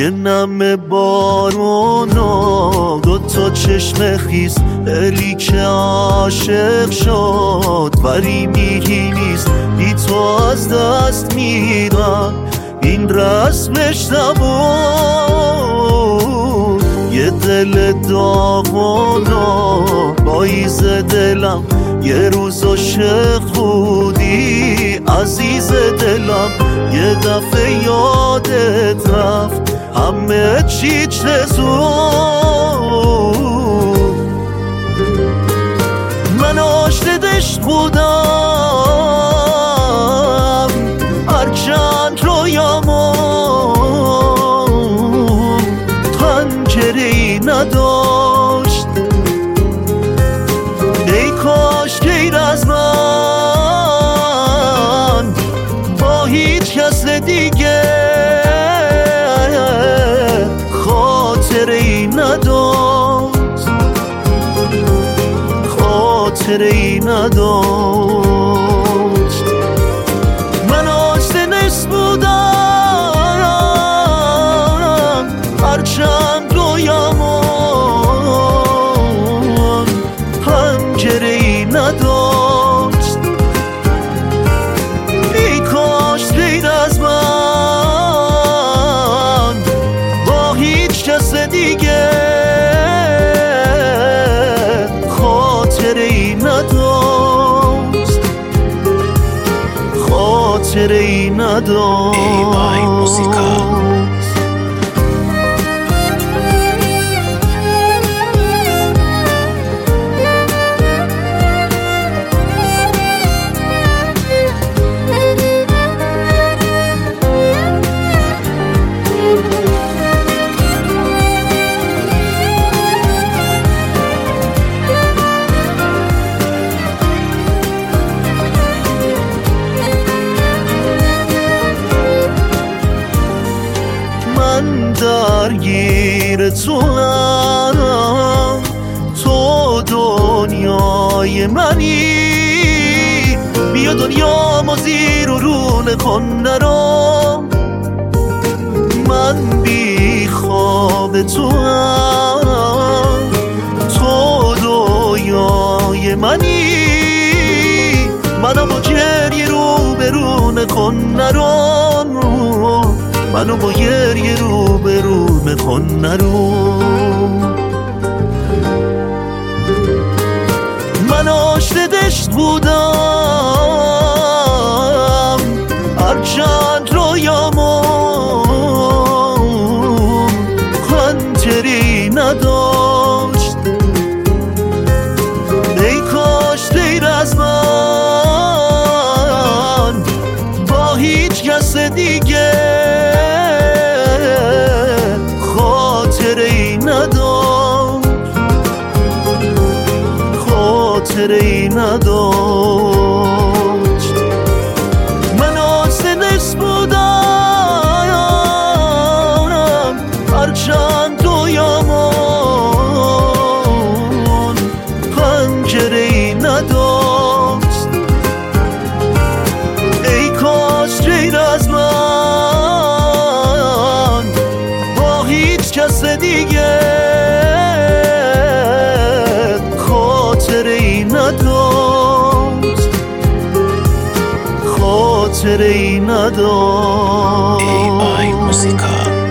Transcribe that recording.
یه نم بارونا دوتا چشم خیس الی که عاشق شد ولی میگی نیست بی تو از دست میرم این رسمش نبود یه دل داغونا بایز دلم یه روز عاشق بودی عزیز دلم یه دفعه یادت رفت همه چی چه زود من عاشق دشت بودم هرچند رویامون پنجره‌ای نداشت ای کاش غیر از من با هیچ کس دیگه خاطره‌ای نداشت خاطره‌ای نداشت من عاشق نس بودم هرچند رویامون پنجره‌ای نداشت ای کاش غیر از من با هیچ کس دیگه خاطره‌ای نداشت خاطره‌ای نداشت ای موسیقا من درگیر تو هم تو دنیای منی بیا دنیا ما زیر و رونه کن نرم من بی خواب تو هم تو دنیای منی منو با گریه رو به رونه کن نرم منو با گریه رو به رو نکن نرو من عاشق دشت بودم هرچند رویامون خاطره‌ای نداشت ای کاش غیر از من با هیچ کس دیگه خاطره‌ای نداشت خاطره‌ای نداشت من عاشق نس بودم هرچند رویامون پنجره‌ای نداشت ای کاش غیر از من با هیچ کس دیگه خاطره‌ای نداشت خاطره‌ای نداشت ای موسیقا